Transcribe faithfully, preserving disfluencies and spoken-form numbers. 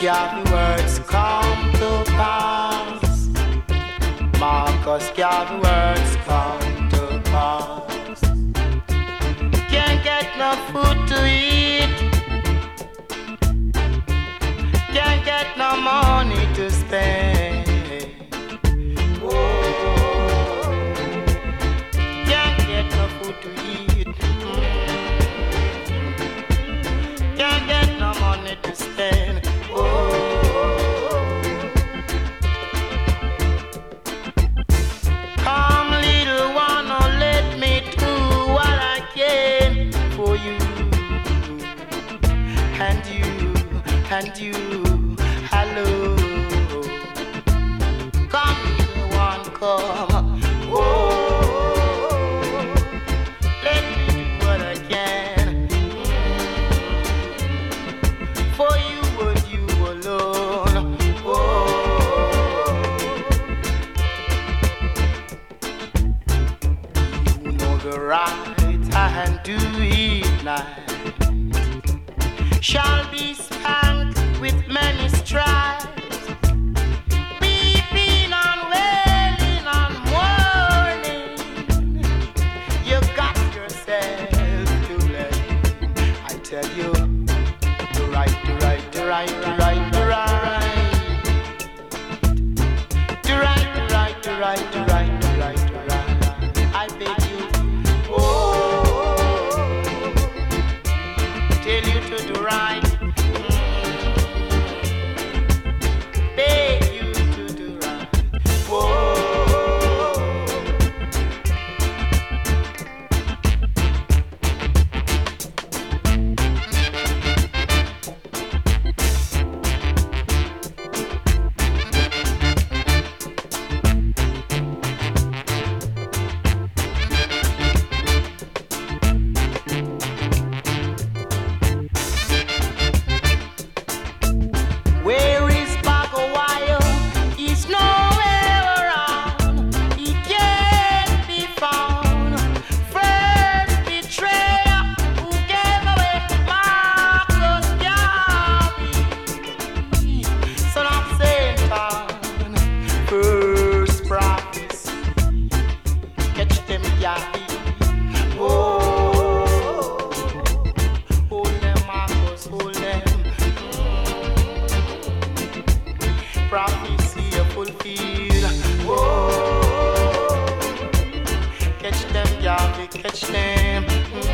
Garvey words come to pass. Marcus Garvey words come to pass. Can't get no food to eat. Can't get no money to spend. Oh, can't get no food to eat. Can't get no money to spend. Come, little one, oh, let me do what I can for you, and you, and you, hello. Come, little one, come. Oh, let me do what I can for you and you alone. Oh, you know the right hand do it night shall be spanked with many stripes, weeping and wailing and mourning. You got yourself to blame. I tell you, the right, the right, the right, the right, the right, the right, the right, the right, the right, the right, the right. I beg you, oh, tell you to do right. Beg you to do right. Oh. Where is Bagawayo? He's nowhere around. He can't be found. First betrayer who gave away Marcus Garvey, son of Satan. First prophecy, catch them Garvey. Oh, hold them Marcus, hold them. Prophecy a fulfill. Oh, catch them, Garvey, catch them. Mm.